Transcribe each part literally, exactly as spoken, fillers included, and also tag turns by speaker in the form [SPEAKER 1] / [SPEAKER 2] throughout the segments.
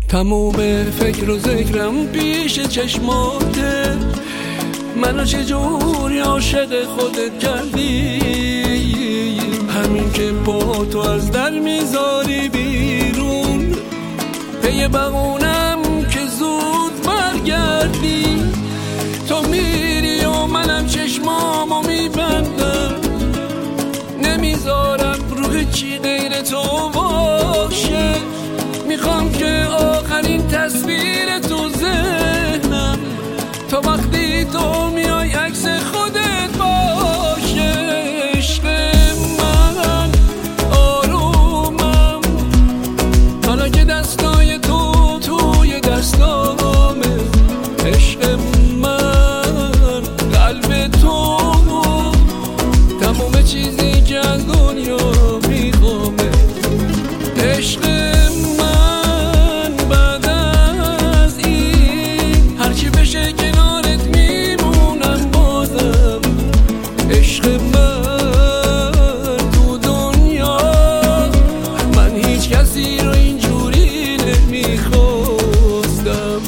[SPEAKER 1] تموم فکر و ذکرم پیش چشماته، منو چجوری عاشق خودت کردی؟ همین که با تو از در میذاری بیرون، پی بغونم که زود برگردی. تو میری و منم چشمامو میبندم، نمیذارم روح چی غیر تو باشه. میخوام که آخرین تصویر تو ذهنم تا وقتی تو میای عکس خودت باشه. عشق من آرومم، حالا که دستای تو توی دستامه. عشق من قلب تو، تموم چیزی که از دنیا میخوامه. عشق من بعد از این هرچی بشه کنارت میمونم بازم. عشق من تو دنیا، من هیچ کسی رو اینجوری نمیخواستم.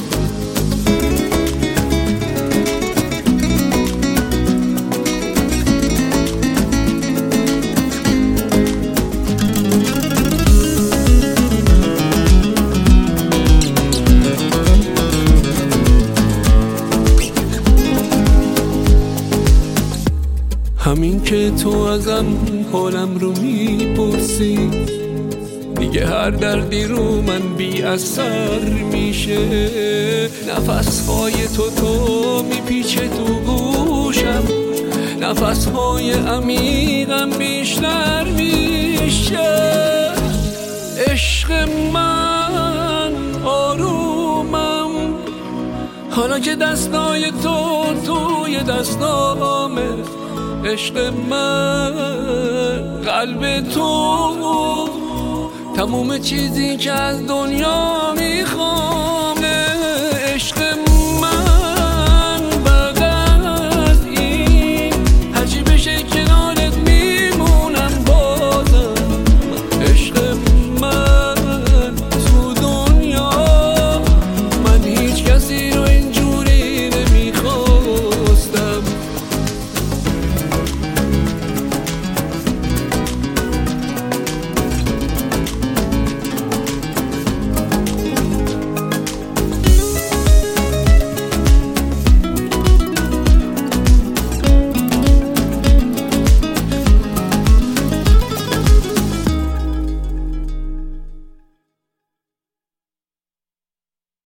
[SPEAKER 1] همین که تو ازم حالم رو میپرسی، دیگه هر دردی رو من بی اثر میشه. نفسهای تو تو میپیچه تو گوشم، نفسهای عمیقم بیشتر میشه. عشق من آرومم، حالا که دستای تو توی دستامه. عشق من قلب تو، تموم چیزی که از دنیا میخوام.